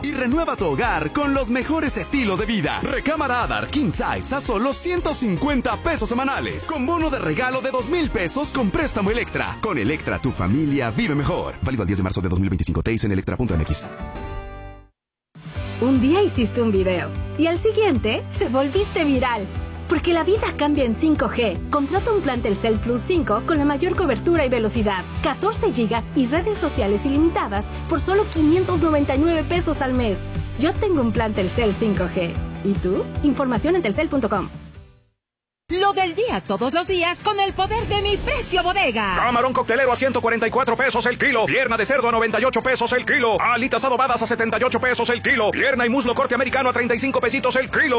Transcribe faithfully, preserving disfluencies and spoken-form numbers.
Y renueva tu hogar con los mejores estilos de vida. Recámara Adar King Size a solo ciento cincuenta pesos semanales. Con bono de regalo de dos mil pesos con préstamo Electra. Con Electra, tu familia vive mejor. Válido al diez de marzo de dos mil veinticinco. T I C en electra punto m x. Un día hiciste un video y al siguiente te volviste viral. Porque la vida cambia en cinco G. Contrata un plan Telcel Plus cinco con la mayor cobertura y velocidad, catorce gigas y redes sociales ilimitadas por solo quinientos noventa y nueve pesos al mes. Yo tengo un plan Telcel cinco G. ¿Y tú? Información en telcel punto com. Lo del día todos los días con el poder de Mi Precio Bodega. Camarón coctelero a ciento cuarenta y cuatro pesos el kilo. Pierna de cerdo a noventa y ocho pesos el kilo. Alitas adobadas a setenta y ocho pesos el kilo. Pierna y muslo corte americano a treinta y cinco pesitos el kilo.